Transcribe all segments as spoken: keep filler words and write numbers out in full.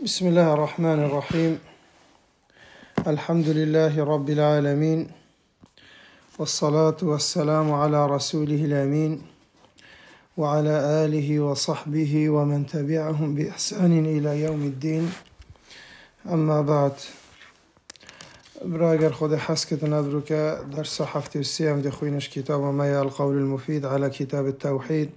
بسم الله الرحمن الرحيم. الحمد لله رب العالمين، والصلاة والسلام على رسوله الأمين وعلى آله وصحبه ومن تبعهم بإحسان إلى يوم الدين. أما بعد، براگر خود حس کتن ادرو که درس هفته سیام دخوینش کتاب ما القول المفيد على كتاب التوحيد.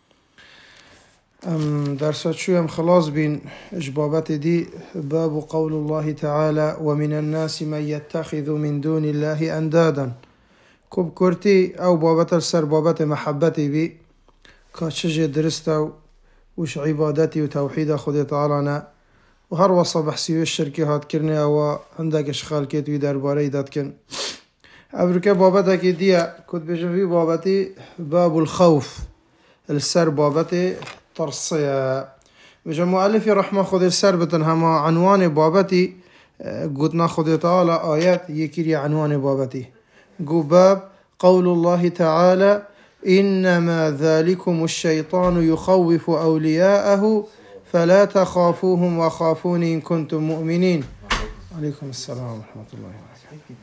ام درسات شو ام خلاص بين اجبابات دي باب قول الله تعالى ومن الناس من يتخذ من دون الله اندادا. كوب كورتي او بابات السر بابات محبتي بي كاشج درستا وش عبادتي وتوحيد خود تعالى وهر وصا بحسي الشركة هات كرني او عندك اشخال كيت وي درباري دات كن ابركه باباتك دي كنت بجنبي باباتي باب الخوف السر باباتي ترصية. بجا مؤلفي رحمه خود السر بتن هما عنوان بابتي قلتنا خود تعالى آيات يكيري عنوان بابتي قو باب قول الله تعالى إنما ذلكم الشيطان يخوف أولياءه فلا تخافوهم وخافون إن كنتم مؤمنين. عليكم السلام ورحمة الله وبركاته.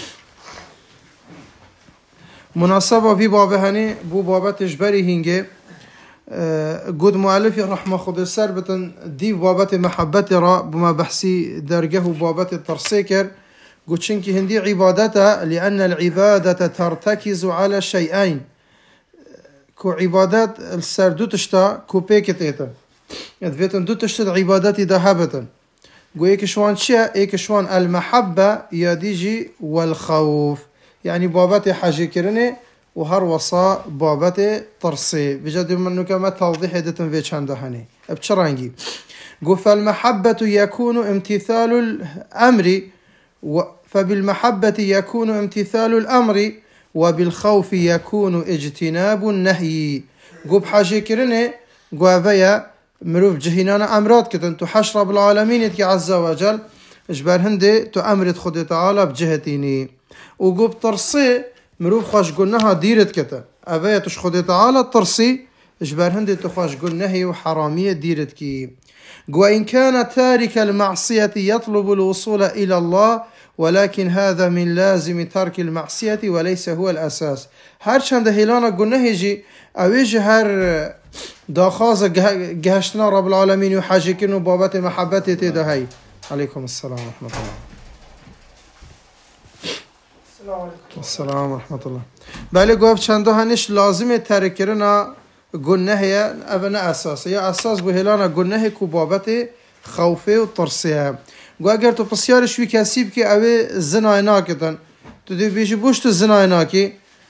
مناسبة في بابهني بو بابت اجبري هنگه قد مؤلفي رحمه خود السر بتن دي بابت محبت را بما بحسي درجه بابت الترسيكر قد شنك هندي عبادته لأن العبادة ترتكز على شيئين كو عبادات السر دو تشتا كو بيكت ايتا يدفيتن دو تشتا عباداتي دهابتا قو ايكشوان شيا ايكشوان المحبة يديجي والخوف يعني بابت حاجة كرني وهر وصا بابت ترسي بجد منو كما توضيح دتن في چند هني بچرانگي قو فالمحبة يكون امتثال الأمر و فبالمحبة يكون امتثال الأمر وبالخوف يكون اجتناب النهي. قو بحاجة كرني قو افيا مروف جهنانا امرات كتن تو حشر رب العالمين عز وجل اجبار هندي تو امرت خود تعالى بجهتيني وقو بترسي مروف خواش قلناها ديرت كتا أفايا تشخد تعالى الترسي إجبار هندي تخواش قلناها وحرامية ديرت كي. وإن كان تارك المعصية يطلب الوصول إلى الله ولكن هذا من لازم ترك المعصية وليس هو الأساس. هر چند هيلانا قلناها يجي أو يجي هر داخازة جهشتنا رب العالمين وحاجكين بابات المحبة تدهي. عليكم السلام ورحمة الله. السلام ورحمة الله. بله قوف چنده هنش لازم ترک کرنا گناه ابنا اساس یا اساس به هلانا گناه کو بابت خوفه و ترسیه. گو اگر تو بسیار شوی کسیب که اوه زنای ناکتن تو دی بیشی بوشت زنای ناکی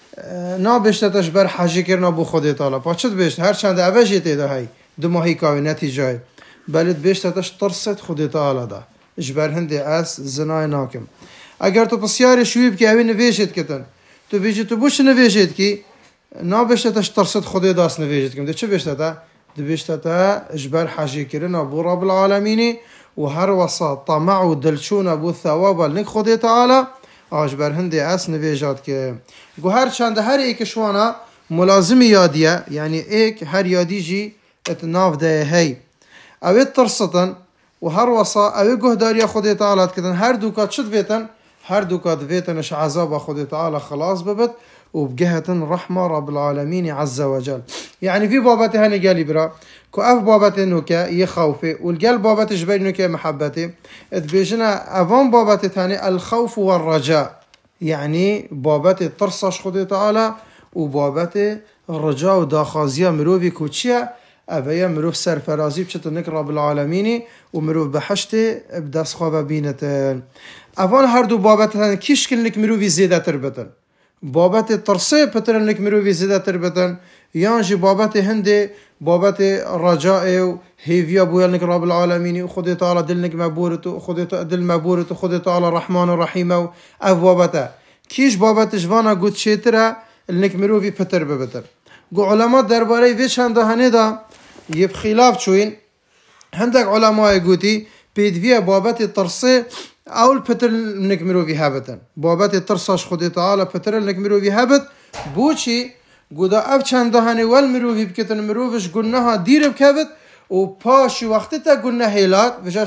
نا بشتتش بر حاجی کرنا بو خود تعالی پاچت بشت هر چند اوه جیته ده های دو ماهی کاوی نتیجه بله بشتتش ترست خود تعالی ده اجبر هنده اس زنای ناکم. اگر تو بسیار شوی بکی اوه نویشت کتن تو بیشی تو بوش نویشت کی نا بشتتش ترست خود داست نویشت کم ده چه بشتتا؟ ده بشتتا اجبر حاجی کرنا بو رب العالمینی و هر وسط طمع و دلچون ابو ثواب لنک خود تعالی اجبر هنده اس نویجات که گو هر چند هر ایک شوانا ملازم یادیه یعنی ایک هر یادی جی اتناف ده هی اوه ترستن و هر وسط اوه گهداری خود تعالی کتن هر دوکات شد بیتن هر دوكات فيتنش عذاب خود تعالى خلاص ببت وبجهة رحمة رب العالمين عز وجل. يعني في بابته هني قالي برا كو اف بابته نوكا يخوفي والقلب بابته جبين نوكا محبتي اتبيجنا افان بابته ثاني الخوف والرجاء يعني بابته ترصش خود تعالى وبابته الرجاء وداخازية مروفي كوتشيا أبيا مروف سرفرازي بشتنك رب العالمين ومروف بحشته بدس خواب بينتن. اوان هر دو بابت هن کیش کلنک مروی زیاده تر بتن بابت ترسه پترنک مروی زیاده تر بتن یانجی بابت هنده بابت رجاء و هیویا بویلنک رب العالمین و خود تعالی دلنک مبورت و خود دل مبورت و خود تعالی رحمان و رحیم و او بابت کیش بابت جوانا گوت شیتره لنک مروی پتر ببتن. گو علماء درباره ویچ هنده هنه دا یب خلاف چوین هندک علماء گوتی پیدوی بابت ترسه اول پتر لنک مروی هبتن بابت ترساش خود تعالی پتر لنک مروی هبت بوچی گودا اف چند هنی ول مروی بکتن مرویش گناه دیر بکبت و پاش وقتی تا گناه هیلات وجاش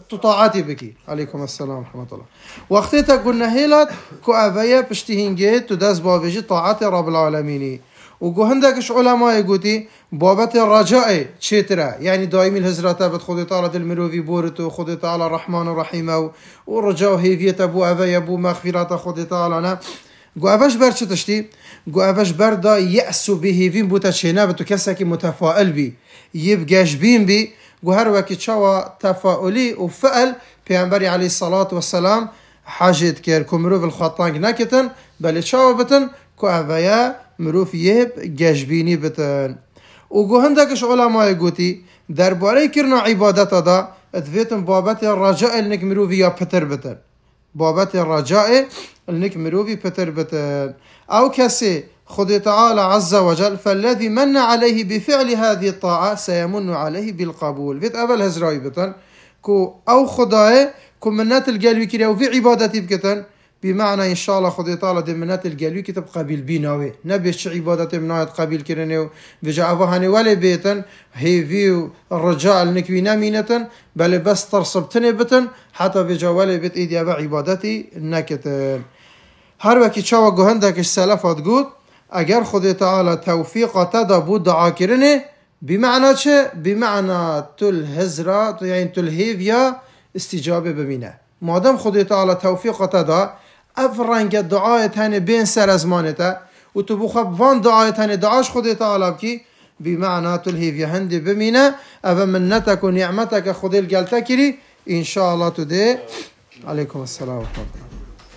طاعتي بكي. عليكم السلام ورحمة الله. وقتی تا قلنا هيلات كو أفايا بشتهنجي تداس بابجي طاعت رب العالمين. وقو هندكش علماء يقولي بابت الرجاء تشترا يعني دائما الهزرات بد خدي تعالى المروفي بورتو خدي تعالى الرحمن الرحيم ورجاء هيفيت ابو أفايا ابو مغفرات خدي تعالى أنا قو أفاش بر تشتي قو أفاش بر دا يأسو به فين بوتا تشينا بتو كساكي متفائل بي يبقاش بين بي قو هر وكي تشاوى تفاؤلي وفعل پیامبری عليه الصلاة والسلام حاجت كير كو مروف الخطانق نكتن بل تشاوى بتن كو أفايا مروف يهب جاجبيني بتن. وقو هندكش علماء يقولي درباري كرنا عبادتا دا ادفيتن بابت الرجاء انك مروفي يا بتر بتن بابت الرجاء انك مروفي بتر بتن. او كسي خذ تعالى عز وجل فالذي من عليه بفعل هذه الطاعة سيمن عليه بالقبول. فيت أول هزراي بتن كو او خداي كو منات القلبي كريا وفي عبادتي بكتن بمعنى إن شاء الله خذ تعالى دي منات القلبي كتب قبيل بيناوي نبيش عبادتي منات قبيل كرنيو بجا أفهاني ولا بيتن هي فيو الرجاء النكوينا مينتن بل بس ترصبتني بتن حتى بجا ولا بيت إيدي أبا عبادتي نكتن. هر وكي تشاوى قهندك السلفات قود اگر خود تعالى توفيق تدا بود دعا کرنه بمعنى چه؟ بمعنى تل هزرا يعني تل هيفيا استجابه ببینه. مادام خود تعالى توفيق تدا افرنگ دعای تاني بين سر ازمانته و تو بخب وان دعای تاني دعاش خود تعالى بكي بمعنى تل هيفيا هندي ببینه او منتك و نعمتك خود الگلتا كري ان شاء الله تدي. عليكم السلام ورحمة الله.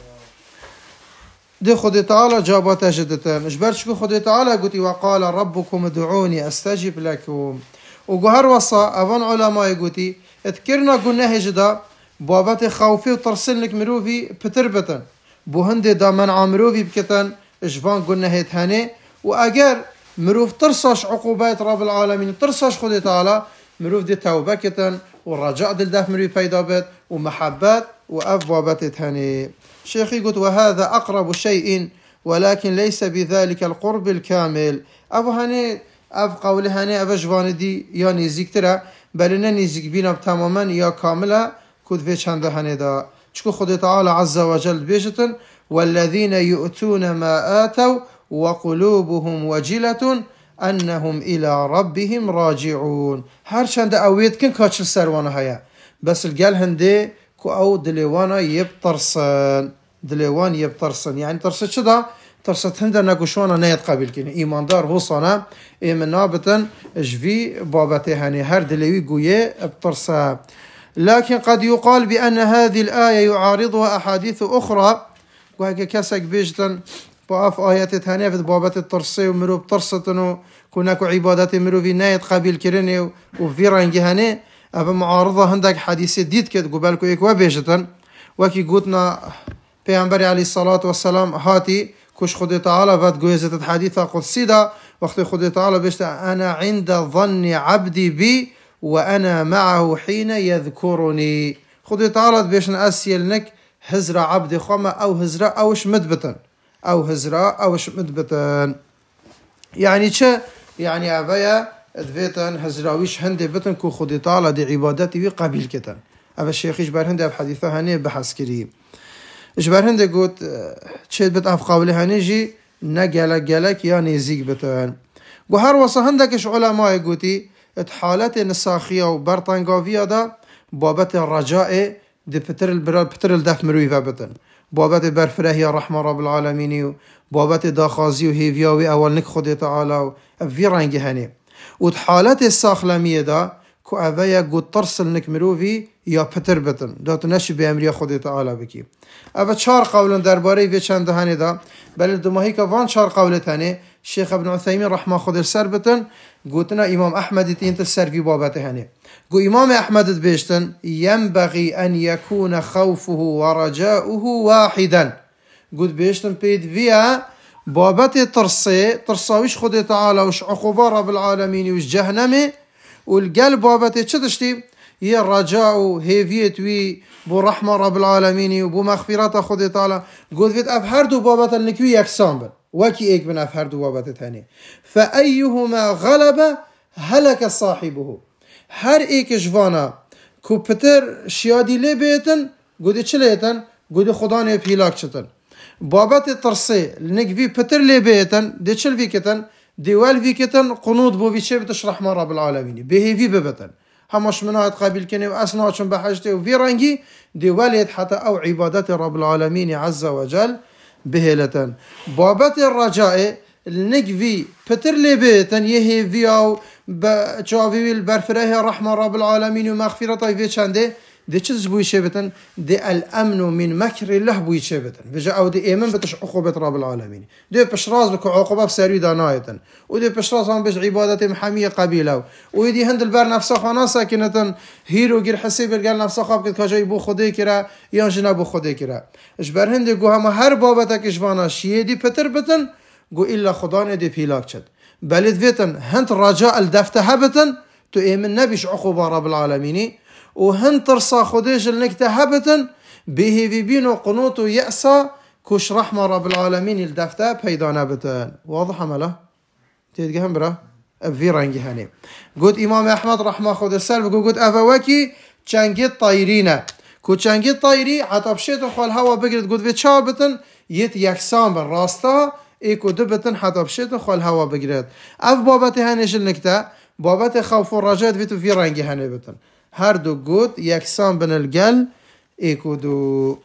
دي خد تعالى جابت جدتان اجبرش كو خد تعالى قلت وقال ربكم ادعوني استجب لكم. وقهر وصا افان علماء قلت اذكرنا قلنا هجدا بابت خوفي وترسلنك مروفي بتربتن بوهند دا منع مروفي بكتن اجفان قلنا هيتهاني واجر مروف ترساش عقوبات رب العالمين ترساش خد تعالى مروف دي توبه كتن والرجاء دل داف مروفي بيدابت ومحبات واف بابت تهاني. شيخي قلت وهذا أقرب شيء ولكن ليس بذلك القرب الكامل. أبو هني أب قول هني أبو جوان دي يا نزيك ترى بل إن نزيك بينا تماما يا كاملة كود في چند هني دا شكو خد تعالى عز وجل بيجتن والذين يؤتون ما آتوا وقلوبهم وجلة أنهم إلى ربهم راجعون. هر چند أويت كن كاتش سروانه هيا بس الجال هندي أو دليوانا يبترسن دليوان يبترسن يعني ترسد شدا ترسد هندا نقشوانا نيت قبل كين إيمان دار هو صنا إيمنا بتن جفي بابته هني هر دليوي قوية بترسا. لكن قد يقال بأن هذه الآية يعارضها أحاديث أخرى وهيك كسك بيجتن بأف آيات ثانية في بابت الترسي ومرو بترستنو كوناكو عبادات مرو في نيت قبل كيرني وفي رنجي هني أبا معارضة هندك حديث ديد كد قبالكو إيك وبيجتن وكي قوتنا پیامبر عليه الصلاة والسلام هاتي كش خد تعالى فات قويزة الحديث قدسي دا وقت خد تعالى بيشت أنا عند ظن عبدي بي وأنا معه حين يذكرني. خد تعالى بيشن أسيلنك هزرة عبدي خما أو هزرة أوش مدبتن أو هزرة أوش مدبتن يعني چه يعني أبايا ادفيتن هزراويش هندي بتن كو خدي تعالى دي عبادتي بي قبيل كتن. أبا الشيخ إجبار هندي بحديثة هني بحث كري إجبار هندي قلت تشيد بت أف قولي هنيجي نجلك جلك يا نيزيك بتن. وهر وصا هندكش علماء قلتي اتحالات نساخية وبرطانقافية دا بابت الرجاء دي بتر البرال بتر الدف مرويفة بتن بابت برفرهي رحمة رب العالمين بابت داخازي وهيفياوي أول نك خدي تعالى في رنجي هني. وتحالات الساخلمية دا كو أفايا قد ترسل نك مروفي يا بتر بتن دا تنشي بأمريا خدي تعالى بكي. أفا چار قولا درباري في چند هني دا بل دماهي كفان چار قولة هني الشيخ ابن عثيمين رحمه خدي السر بتن قوتنا إمام أحمد تين تسر في بابته هني قو إمام أحمد بيشتن ينبغي أن يكون خوفه ورجاؤه واحدا قد بيشتن بيد فيها بابته ترسي ترساويش خدي تعالى وش عقوبة رب العالمين وش جهنمي والقلب بابته چتشتي هي الرجاء هيفيت وي بو رحمة رب العالمين وبو مغفرة خدي تعالى قد فيت أفهردو بابته النكوي يكسامبل وكي ايك من أفهردو بابته تاني فأيهما غلب هلك صاحبه. هر ايك جوانا کو پتر شیادی لی بیتن گودی چه لیتن گودی خدا نه پیلاک چتن بابت ترسی نگوی پتر لی بیتن دی چل وی کتن دیوال وی کتن قنوط بو وی چه بتش رحمه رب العالمین بهی وی ببتن همش منات قبیل کنی و اسناچون بحجته و وی رنگی دیوالیت حتی او عبادت رب العالمین عز وجل بهلتن بابت الرجاء النقفي بتر لبيتن يهي فياو بجاوي البرفره رحمة رب العالمين ومغفرة في چنده دي چیز بوی شبتن دي الامن من مكر الله بوی شبتن بجا او دي ايمن بتش عقوبة رب العالمين دي بشراز بكو عقوبة بسري دانايتن ودي بشراز هم بش عبادة محمية قبيلة ودي هند البر نفسه خانا ساكنة هيرو غير حسيب القال نفسه خاب كد كاجاي بو خده كرا يان جنا بو خده كرا اجبر هند گو هم هر بابتك اجوانا شيه دي پتر بتن گو إلا خدان دي بيلاك چد بلد فيتن هند رجاء الدفته هبتن تو ايمن نبيش عقوبة رب العالمين وهن ترصى خديش النكتة هبتن به في بينو قنوط يأسى كوش رحمة رب العالمين الدفته بيدانا بتن واضح ملا تيتقهم برا في رنجي هني قد إمام أحمد رحمة خود السلب قد أفواكي چنگي طايرين كو چنگي طايري حتى بشيت وخوال هوا بقرد قد في چابتن يت يكسان بن راستا ايكو دبتن حتى بشيت وخوال هوا بقرد اف بابت هنيش النكتة بابت خوف الرجاء فيتو في رنجي هني بتن هر دو قد يكسان بن القل ايكو دو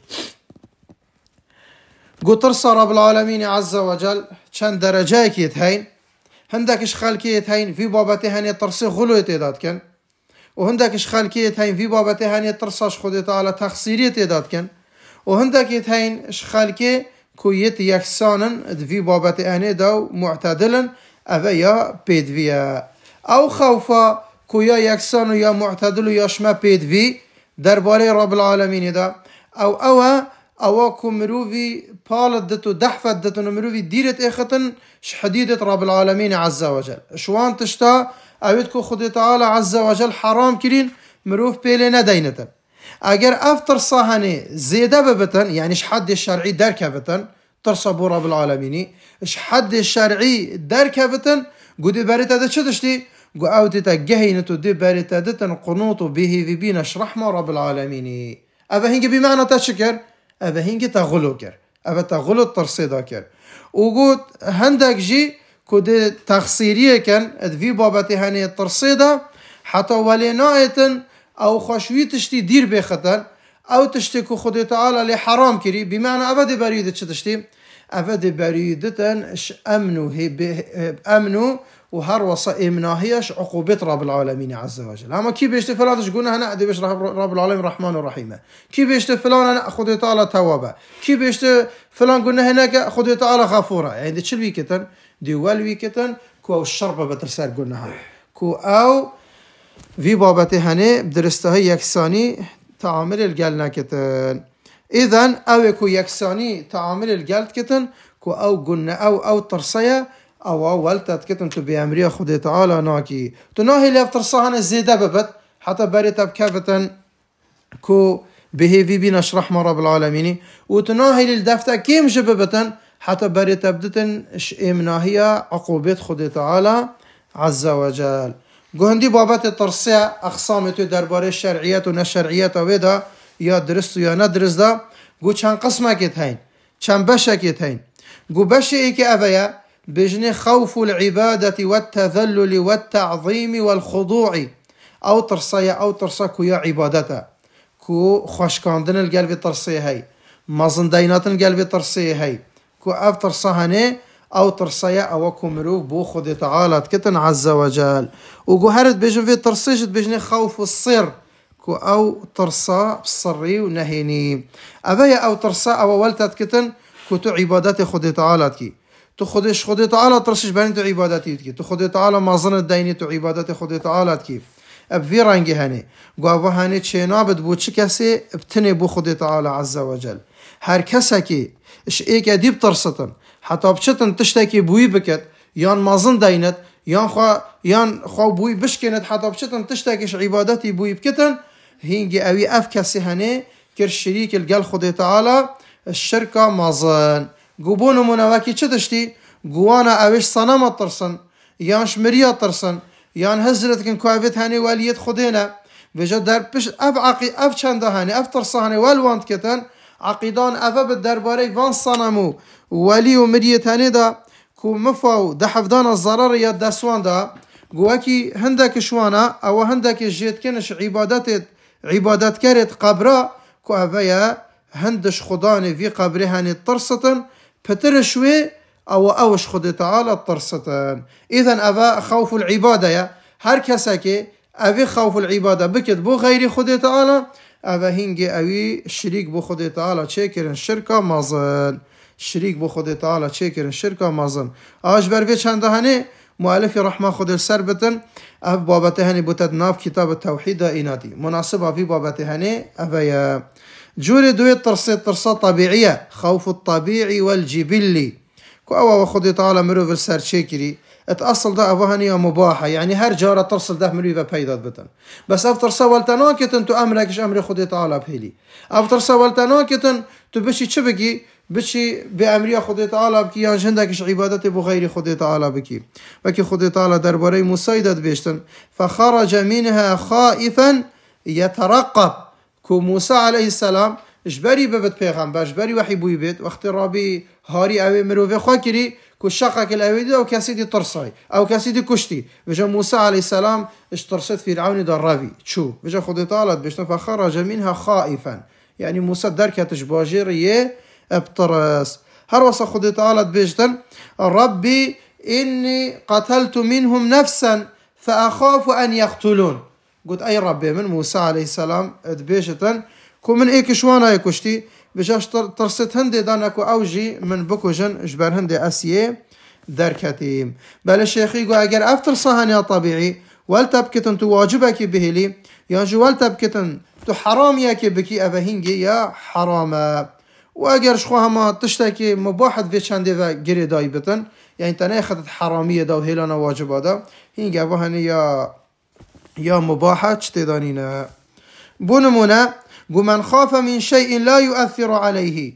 قد ترسى رب العالمين عز وجل چند درجة كيت هين هندك اشخال كيت هين في بابته هني ترسي غلو يتداد كن وهندك اشخال كيت هين في بابته هني ترساش خود تعالى تخصيري يتداد كن وهندك يت هين اشخال كي كويت يكسانا في بابته هني دو معتدلا أفيا بيدفيا أو خوفا كويا يكسان يا معتدل يا شما بيدفي درباري رب العالمين دا أو أو أو كمروفي بالت دتو دحفت دتو نمروفي ديرت إختن شحديدة رب العالمين عز وجل شوان تشتا أويدكو خد تعالى عز وجل حرام كرين مروف بيلنا دينتن اگر افتر صاهني زيادة ببتن يعني شحد الشرعي دركبتن ترصبو رب العالمين شحد الشرعي دركبتن قد بريتا دا شدشتي قو اوتتا جهينتو دي بريتا دتن قنوطو به في بينش رحمة رب العالمين أبا هنجي بمعنى تشكر أبا هنجي تغلو كر أبا تغلو الترصيدا كر وقود هندك جي كود تخصيرية كان في بابتي هني الترصيدا حتى ولينايتن أو خشوي تشتي دير بختن أو تشتي كو خد تعالى لحرام كري بمعنى أبدا بريدة تشتي أبدا بريدة أمنو هي أمنو وهر وصا إمناهيش عقوبة رب العالمين عز وجل. أما كي بيشتي فلان تشقولنا هنا أدي بيش رب العالمين الرحمن الرحيم. كي بيشتي فلان أنا خد تعالى توابة. كي بيشتي فلان قلنا هناك خد تعالى غفورة. يعني دي شل ويكتن دي وال ويكتن كو أو الشربة بترسال قلنا هاي كو أو في بابته هني بدرسته يكساني تعامل الجل كتن. إذن أو كو يكساني تعامل الجل كتن كو أو قلنا أو أو ترسية أو أول تتكتن تبي أمريا خدي تعالى ناكي تناهي اللي أفترصها هنا زيادة ببت حتى بريت بكفتن كو به في بينش رحمة رب العالمين وتناهي للدفتة كيم جببتن حتى بريت بدتن إمناهية عقوبة خدي تعالى عز وجل. قهندي بابات الترصية أقسامته دربارة الشرعيات ونشرعيات ويدا يا درست يا ندرس دا قو چند قسمة كتهين چند بشة كتهين قو بشة إيكي أبايا بجن خوف العبادة والتذلل والتعظيم والخضوع أو ترصية أو ترصكو يا عبادتا كو خوشكاندن القلب ترصية هاي مازن دينات القلب ترصية هاي كو أف ترصهني أو ترصية أو كمروف بو خد تعالى كتن عز وجل وقو هرد بجن في ترصيش بجن خوف الصر كو أو ترصى بصري ونهيني أبايا أو ترصى أو ولتت كتن كو تو عبادات خد تعالى كي تو خودش خود تعالى ترشش بين تو عبادتي كي تو خود تعالى ما ظن الديني تو عبادت خود تعالى كيف اب في رنگي هني قاوا هني چنا بد بو چ كسي ابتني بو خود تعالى عز وجل هر كسكي اش ايك اديب ترستن حتى بچتن تشتكي بوي بكت يان ما ظن دينت يان خو يان خو بوي بشكنت حتى بچتن تشتكيش عبادتي بوي بكتن هينجي اوي اف كسي هني كر شريك القل خود تعالى الشركه ما ظن قبون منواكي چدشتي قوانا اوش صنم ترسن يان شمريا ترسن يان هزرت كن كوابت هاني واليت خدينا وجا در پشت اف عقی اف چنده هنی اف ترسانه والواند کتن عقیدان اف بالدرباره وان صنمو ولی و مریت هنی دا کو مفاو ده حفظان الضرر یا دسوان دا گوکی هندک شوانا او هندک جیت کنش عبادت عبادت کرد قبره کو اویا هندش خداني في قبرها ترستن بترشوي او اوش خد تعالى ترستن. اذا ابا خوف العباده يا هر كسكي ابي خوف العباده بكت بو غير خد تعالى ابا هنجي اوي شريك بو خد تعالى تشكرن شركه مازن شريك بو خد تعالى تشكرن شركه مازن اج بر في چند هني مؤلف رحمه خود سربتن اف بابته هني بوتد ناف كتاب التوحيد اينادي مناسبه في بابته هني ابا جوري دوي ترصيد ترصاد طبيعية خوف الطبيعي والجبلي كو أوا وخذي تعالى مرو بالسر شكري اتأصل ده أفهانية مباحة يعني هر جارة ترصل ده مرو بيداد بتن بس أفترصا والتناكتن تو أمركش أمري خذي تعالى بهلي أفترصا والتناكتن تو بشي تشبكي بشي بأمريا خذي تعالى بكي يعني جندكش عبادتي بغير خذي تعالى بكي وكي خذي تعالى درباري مسايدة بيشتن فخرج منها خائفا يترقب كو موسى عليه السلام اجبري ببت پیغمبر اجبري وحي بوي بيت وقت رابي هاري اوي مروفي خاكري كو شقك الاويدي او كاسي دي ترصاي او كاسي دي كشتي وجا موسى عليه السلام اشترصت فرعون درابي تشو وجا خدي طالت بيشنا فخرج منها خائفا يعني موسى دركة تجباجير يه ابترس هر وصا خدي طالت بيشتن ربي اني قتلت منهم نفسا فاخاف ان يقتلون قلت أي ربي من موسى عليه السلام دبيشتن كو من إيك شوانا يكشتي بجاش ترست هندي دانكو أوجي من بكوجن جبر هندي أسيه دركتيم بل الشيخي قو أجر أفتر صهني طبيعي والتبكتن تو واجبك بهلي يانجو والتبكتن تو حراميك بكي أفهنجي يا حراما وأجر شخوها ما تشتكي مباحث في شاندي وغيري دايبتن يعني تناخذت حرامية دا وهيلانا واجبا دا هنجي أفهني يا يا مباحة تدانينا بونمونا قو من خاف من شيء لا يؤثر عليه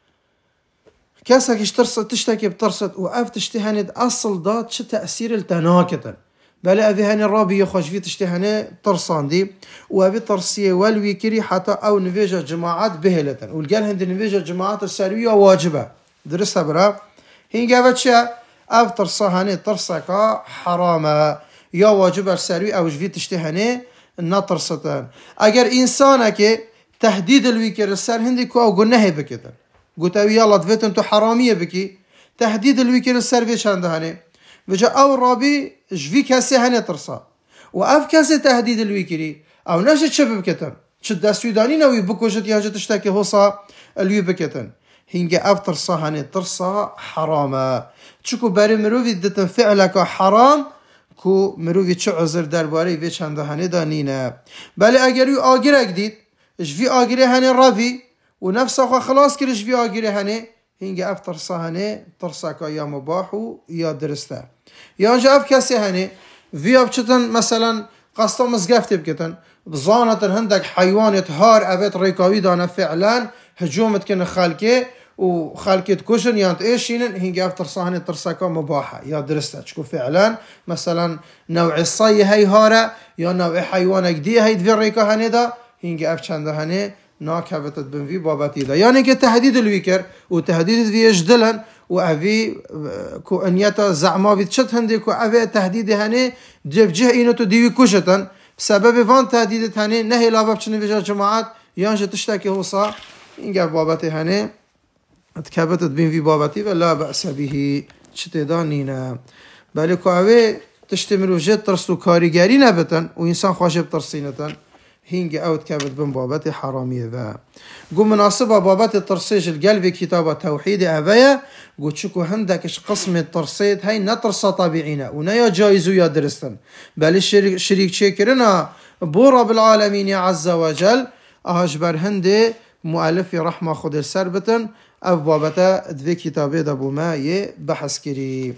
كاسك اشترصت تشتكي بترصت وقف تشتهند أصل دات شو تأثير التناكتا بل أبي هاني الرابي يخش في تشتهني ترصان دي وأبي ترصية والويكري حتى أو نفيجة جماعات بهلة والقال هند نفيجة جماعات السروية واجبة درسها برا هين قابت شا أف ترصهاني ترصكا حرامة يا واجب السروي أو جفيت تشتهني نطرستان أجر إنسانك تهديد الويكر السر هندي كو أو قلناه بكتن قلت أو يلا دفتن تو حرامية بكي تهديد الويكر السر فيش عندهاني بجا أو رابي جفي كاسي هني ترصا وأف كاسي تهديد الويكري أو نجد شبه بكتن شد السوداني نوي بكوجت ياجت تشتكي هوصا الوي بكتن هنجي أف ترصا هني ترصا حراما تشكو باري مروفي دتن فعلك حرام كو مروفي چه عذر درباره وی چنده هنه دانینه بله اگر یو آگره دید جوی آگره هنه راوی و نفس آخوا خلاص کرد جوی آگره هنه هنگه اف ترسا هنه ترسا که یا مباحو یا درسته یا انجا اف کسی هنه وی اف چتن مثلا قصدا مزگفته بکتن بزانتن هندک حیوانت هار اوید ریکاوی دانه فعلا هجومت کنه خالکه و خالكت كوشن يانت ايشينن هنجي افتر صاهن ترساكا مباحة يا درستا تشكو فعلا مثلا نوع الصي هاي هارا يا نوع حيوانك دي هاي دفريكا هندا هنجي اف چنده هنه ناك هفتت بنفي باباتي دا يعني كي تهديد الويكر وتهديد في يجدلن وافي كو انيتا زعما في تشت هندي كو افي تهديد هنه جف جه اينو تو ديوي كوشتن بسبب فان تهديد هنه نهي لابب چنه بجا جماعات يانجا تشتاكي هوصا هنجي اف باباتي هنه اتكابتت بين في بابتي ولا بأس به شتدانينا بالكو اوه تشتملو جد ترسلو كاريگري نبتن و انسان خواشب ترسينتن هنگي او اتكابت بين بابتي حرامية و قو مناسبة بابتي ترسيج القلب كتابة توحيد اوه قو تشكو هندكش قسم الترسيد هاي نترسى طبيعينا و نيا جايزو يا درستن بل الشريك شريك شكرنا بو رب العالمين عز وجل اهجبر هندي مؤلف رحمة خود السربتن اف بابتا دوی کتابه دا بوما یه بحث کری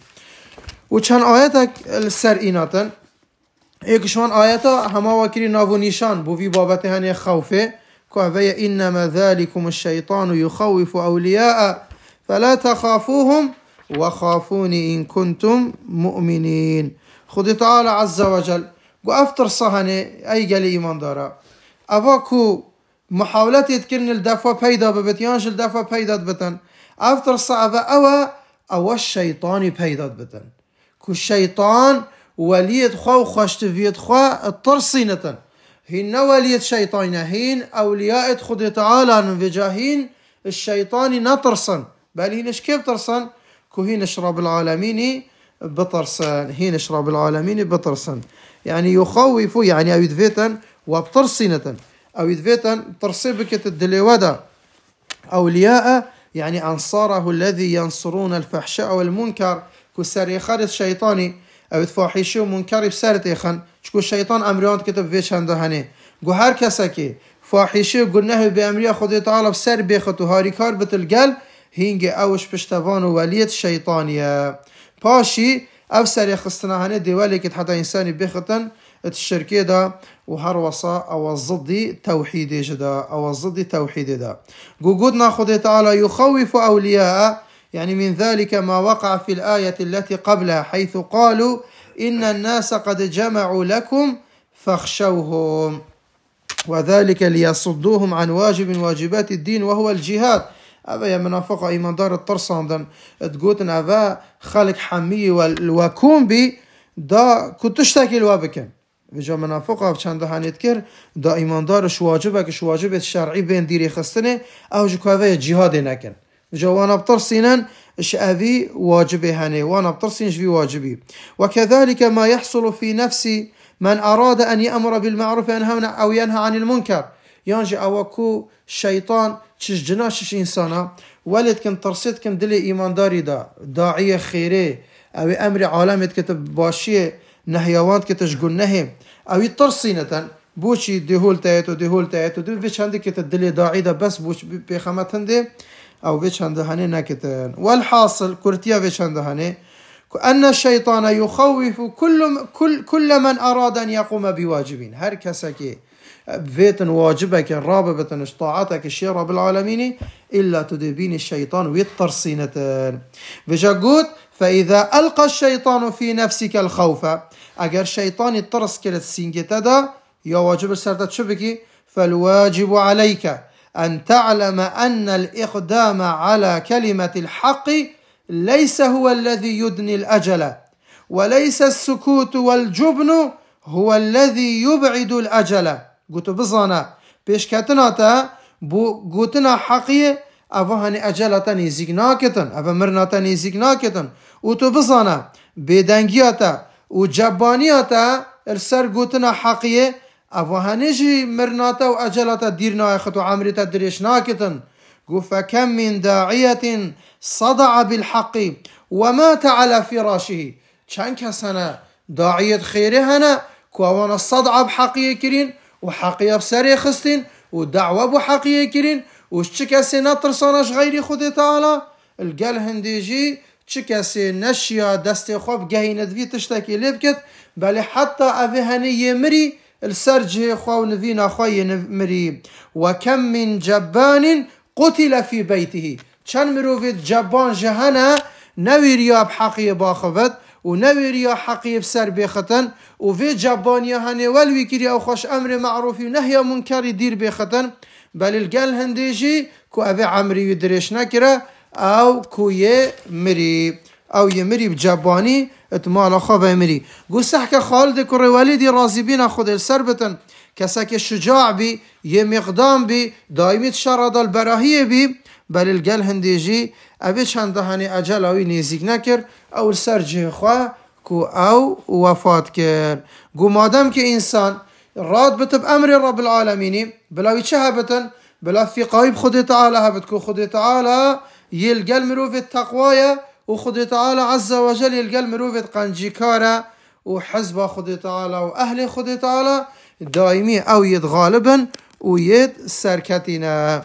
و چند آیتک السر ایناتن ایکشوان آیتا هما وکری ناو نیشان بوی بابتا هنی خوفه که اوه انما ذالکم الشیطان یخوف اولیاء فلا تخافوهم وخافوني ان کنتم مؤمنین خود تعالی عز وجل قو افتر صهني اي قال ايمان دارا اواكو محاولات يتكرن الدفع بيدا ببتيانش الدفع بيدا بتن افتر صعبة او او الشيطاني بيدا بتن كو الشيطان وليد خوا وخشت فيد خوا الترصينة هين وليد شيطان هين اولياء خد تعالى نفجاهين الشيطاني نترصن بل هينش كيف ترصن كو هينش رب العالمين بترصن هينش رب العالمين بترصن يعني يخوف يعني او يدفيتن وبترصينة او يدفيتن ترصيبك الدليودا اولياء يعني انصاره الذي ينصرون الفحشاء والمنكر كو سري خالد شيطاني او فاحشه منکر بسرت اخن چکو الشيطان امريات كتب فيش هنده هنه گو هر کسی که فاحشه گناه به امری خود تعالی بسر بخت و هاری کار بتلگل هینگ اوش پشتوان و ولیت شیطانیه پاشی او سر خستنا هنه دیوالی که حتی انسانی بختن الشركه دا وهر وصا او ضد توحيد جدا او ضد توحيد دا جود ناخذ تعالى يخوف اولياء يعني من ذلك ما وقع في الآية التي قبلها حيث قالوا إن الناس قد جمعوا لكم فاخشوهم وذلك ليصدوهم عن واجب من واجبات الدين وهو الجهاد أبا يا منافقة إيمان دار الترصان تقول أبا خالق حمي والوكوم بي دا كنت تشتكي الوابكن بجا منافقة بچند هنذكر دا إيمان دارش واجبك شو واجب الشرعي بين ديري خستنه أو جكوافي جهاد نكن بجا وانا بترصينا اش أبي واجبه هني وانا بترصين في واجبي وكذلك ما يحصل في نفس من أراد أن يأمر بالمعروف أو ينهى عن المنكر ينجي أوكو شيطان تش جناشش إنسانا ولد كن ترصيد كن دلي إيمان داري دا داعية خيري أو أمر عالمة كتب باشية نهيوان كتشقل نهي أو ترصينة بوشي دهول تايتو دهول تايتو دو فيش عندك كتدلي داعي دا بس بوش بخامت هندي أو فيش هندهاني نكتن والحاصل كورتيا فيش هندهاني أن الشيطان يخوف كل كل كل من أراد أن يقوم بواجبين هر كسكي فيتن واجبك رابطة طاعتك الشيء رب العالمين إلا تدبين الشيطان والترصينة بجاقود فإذا ألقى الشيطان في نفسك الخوف أجر الشيطان الترس كلا السينجة دا يا واجب السردة شبكي فالواجب عليك أن تعلم أن الإقدام على كلمة الحق ليس هو الذي يدني الأجل وليس السكوت والجبن هو الذي يبعد الأجل قلت بزانا بيش كاتناتا بو قلتنا حقية أفهاني أجلتا نيزيك ناكتن أفا مرناتا نيزيك ناكتن وتو بزانا بيدنگياتا وجبانياتا السر قلتنا حقية أفهاني جي مرناتا وأجلتا دير نايخت وعمرتا دريش ناكتن قل فكم من داعية صدع بالحق ومات على فراشه چند كسنا داعية خيره هنا كوانا الصدع بحقية كرين وحقية بسري خستين ودعوة بحقية كرين وشكسي نطرسانش غير خود تعالى القال هنديجي شكسي نشيا دستي خواب جهي ندفي تشتكي لبكت بل حتى أفهني يمري السرج خواو نذينا خواي مري وكم من جبان قتل في بيته چند مروفيت جبان جهانا نويريا بحقية باخفت ونويريا حقية بسر بيختن وفي جبان يهاني والوي كريا وخوش أمر معروف ونهي منكر دير بيختن بل القال هنديجي كو أبي عمري يدريش نكرا أو كو يمري أو يمري بجباني اتمال خواه يمري قو سحك خالد كوري والدي رازي بينا خود السربتن كساك الشجاع بي يمقدام بي دايمت شرد البراهية بي بل القال هنديجي أبي چند هاني أجل أوي نيزيك نكر أو السرجه خواه كو أو وفات كر قو مادام كي إنسان راد بتب أمر رب العالمين بلا يتشهبتن بلا في قايب خد تعالى هبتكو خد تعالى يلقى المروف التقوية وخد تعالى عز وجل يلقى المروف قنجيكارة وحزب خد تعالى وأهل خد تعالى دائمي أو يد غالبا ويد سركتنا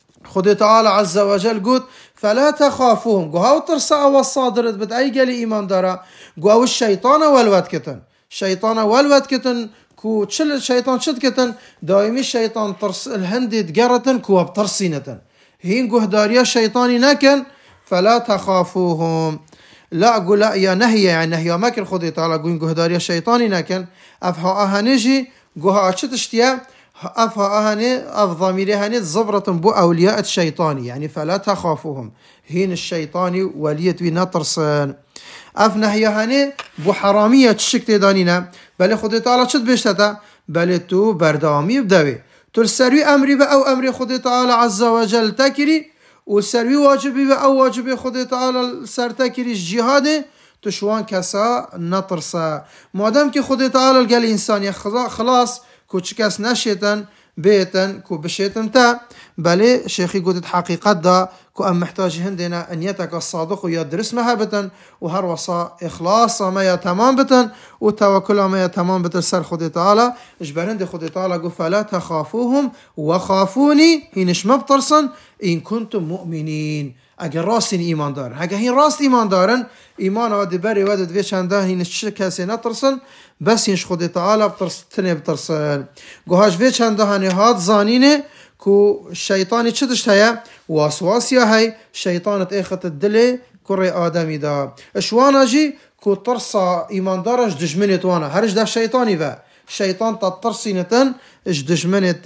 خد تعالى عز وجل قد فلا تخافوهم قو هاو ترسع والصادرت بد أي قال إيمان دارا قو هاو الشيطان والواد كتن شيطان والواد كتن كو تشل الشيطان شد كتن دائمي الشيطان ترس الهندي تقرتن كو بترسينتن هين قو هداريا الشيطاني نكن فلا تخافوهم لا أقول لا يا نهي يعني نهي ما كن خدي تعالى قوين قهداريا شيطاني نكن أفها أهنجي قها أشتشتيا أفها أهني أف ضميري هني زبرة بو أولياء الشيطاني يعني فلا تخافوهم هين الشيطاني وليت بنطرسن أف نهي هني بو حرامية تشكتي دانينا بل خدي تعالى شد بيشتتا بل تو بردامي بدوي تو السروي أمري بأو أمري خدي تعالى عز وجل تكري والسروي واجبي بأو واجبي خدي تعالى سر تكري الجهاد تشوان كسا نطرسا مادام كي خدي تعالى قال إنسان خلاص كوش كاس نشيتن بيتن كو بشيتن تا بلي شيخي قلت حقيقة دا كو أم محتاج هندنا أن يتك الصادق ويدرس مهبة وهر وصا إخلاص ما يتمام بتن وتوكل ما يتمام بتن سر خدي تعالى اجبرند خدي تعالى قو فلا تخافوهم وخافوني هينش مبطرسن إن كنتم مؤمنين اگر راستین ایمان دارن اگر هین راست ایمان دارن ایمان و دبری و دو چنده هین کسی نترسن بس هینش خود تعالی بترسن بترسن گوهاش و چنده هنی هات زانینه کو شیطانی چه دشت هیا واسواسیا هی شیطانت اخت الدل کره آدمی دا اشوانا جی کو ترسا ایمان دارش دجمنت وانا هرش ده شیطانی و شیطان تترسینتن اش دجمنت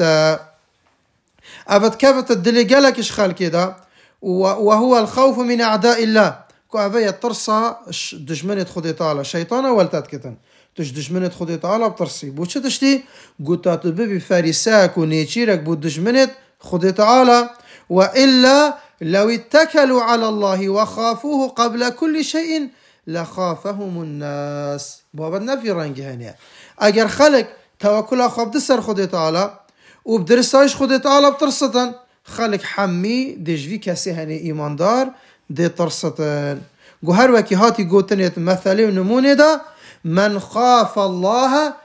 افت كافت الدل قالك اش خالكي دا وهو الخوف من أعداء الله كأبي الترصى دجمنت خدي تعالى شيطانا والتاتكتن تش دجمنت خدي تعالى بترصي بوش تشتي قلت تبي فارساك ونيتشيرك بود دجمنت خدي تعالى وإلا لو اتكلوا على الله وخافوه قبل كل شيء لخافهم الناس بابا في رنج هنا أجر خلق توكل خاب دسر خدي تعالى وبدرساش خدي تعالى بترصتن خلق حمي دجوي كسي هني إيماندار دي ترستن هر وكي هاتي قوتنيت مثالي ونموني دا من خاف الله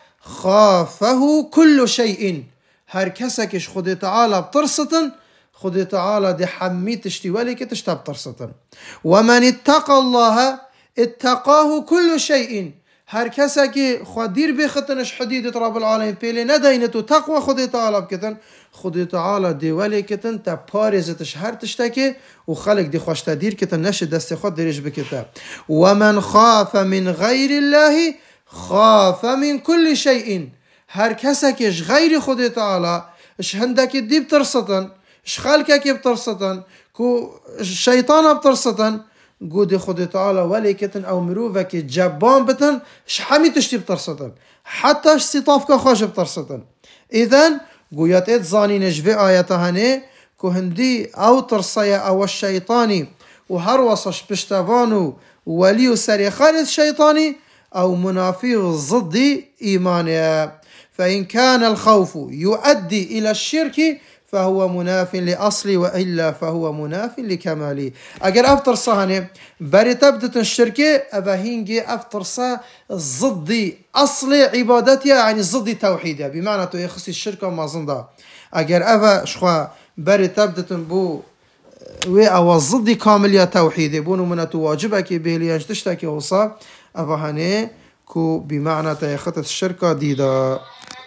خافه كل شيء هر كسكش خدي تعالى بترستن خدي تعالى دي حمي تشتي وليك تشتاب ترستن ومن اتقى الله اتقاه كل شيء هر كسكي خدير بختنش حديدة رب العالمين بيلي ندينتو تقوى خدي تعالى بكتن خدي تعالى دي ولي كتن تا بارزتش هر تشتكي وخلق دي خوش تدير كتن نش دست خد ديرش بكتن ومن خاف من غير الله خاف من كل شيء هر كسكش غير خدي تعالى اش هندك دي بترستن اش خلقك بترستن كو الشيطان بترستن قود خدي تعالى ولي كتن او مروفك جبان بتن شحمي تشتي بترستن حتى استطافك خوش بترستن اذن قويات اتزاني نجفي آياتها هني كو هندي او ترصيا او الشيطاني وهروصش بشتفانو وليو سري خالد الشيطاني او منافي ضد ايمانيا فإن كان الخوف يؤدي الى الشرك فهو مناف لأصلي وإلا فهو مناف لكمالي أجر أفتر صهني بري تبدأ الشركة أبهينجي أفتر صه ضد أصل عبادتها يعني ضد توحيدها بمعنى تو يخصي الشركة ما زندا أجر أبا شخوا بري تبدأ بو و أو ضد كاملية توحيدي بونو من تواجبك بهليانش تشتكي وصا أبهني كو بمعنى تيخت الشركة ديدا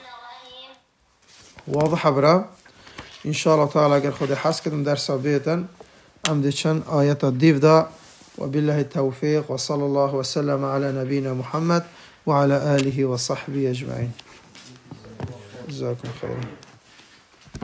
واضح برا إن شاء الله تعالى أجر خدي حس كدم درس بيتا عمدي شن آيات الديف دا وبالله التوفيق وصلى الله وسلم على نبينا محمد وعلى آله وصحبه أجمعين جزاكم خيرا.